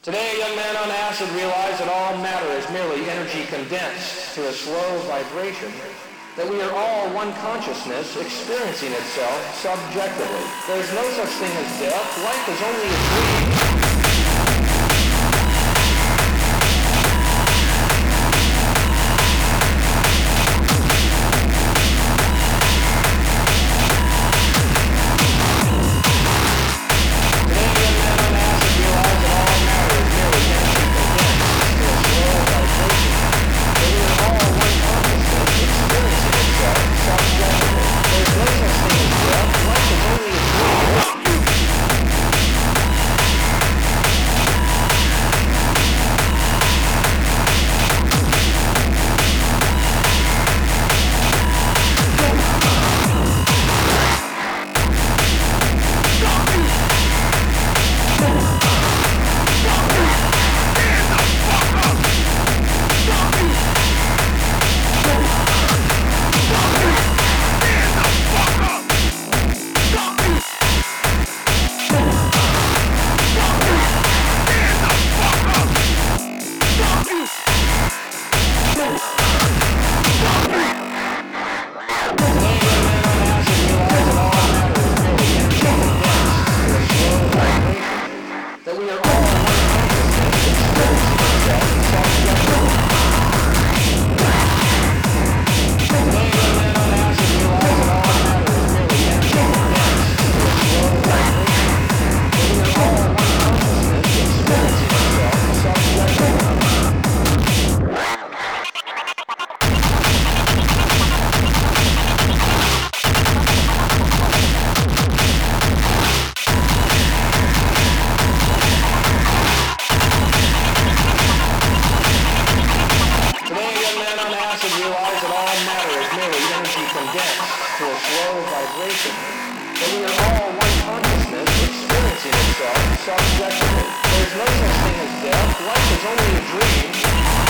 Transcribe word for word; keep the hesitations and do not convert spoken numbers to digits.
Today, a young man on acid realized that all matter is merely energy condensed to a slow vibration, that we are all one consciousness experiencing itself subjectively. There is no such thing as death. Life is only a dream. To a slow vibration, that we are all one consciousness experiencing itself subjectively. There is no such thing as death. Life is only a dream.